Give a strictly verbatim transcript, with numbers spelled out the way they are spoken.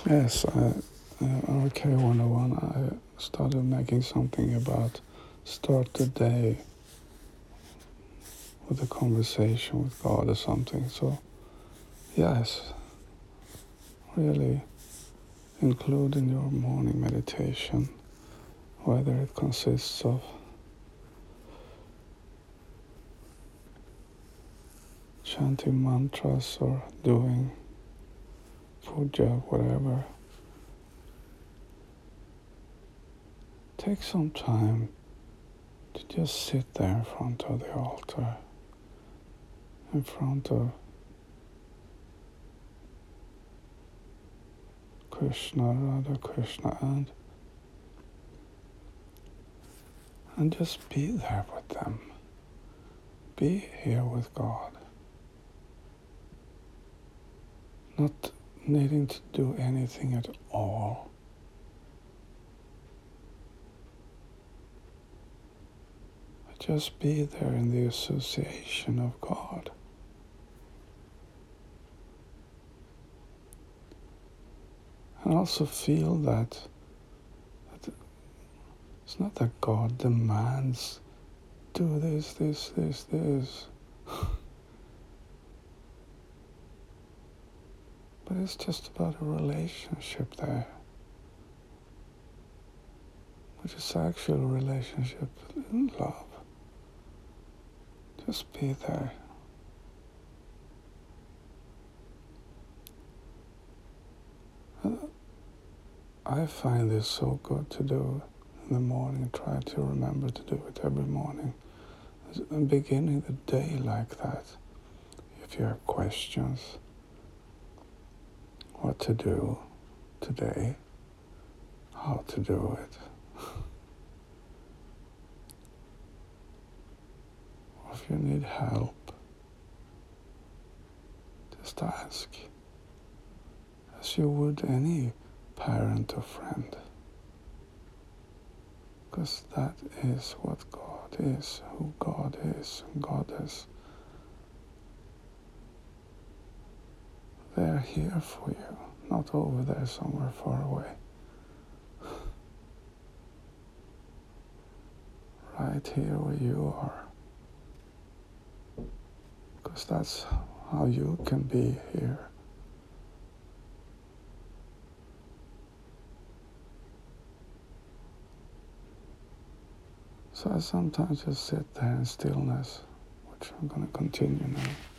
Yes, I, uh, R K one oh one, I started making something about start the day with a conversation with God or something. So, yes, really include in your morning meditation, whether it consists of chanting mantras or doing puja, whatever. Take some time to just sit there in front of the altar, in front of Krishna, Radha Krishna, and and just be there with them. Be here with God. Not needing to do anything at all. Just be there in the association of God. And also feel that, that it's not that God demands, do this, this, this, this. But it's just about a relationship there, which is actual relationship in love. Just be there. I find this so good to do in the morning. Try to remember to do it every morning. And beginning the day like that. If you have questions, what to do today, how to do it, or if you need help, just ask, as you would any parent or friend, because that is what God is, who God is, and God is. They're here for you, not over there somewhere far away. Right here where you are. Because that's how you can be here. So I sometimes just sit there in stillness, which I'm going to continue now.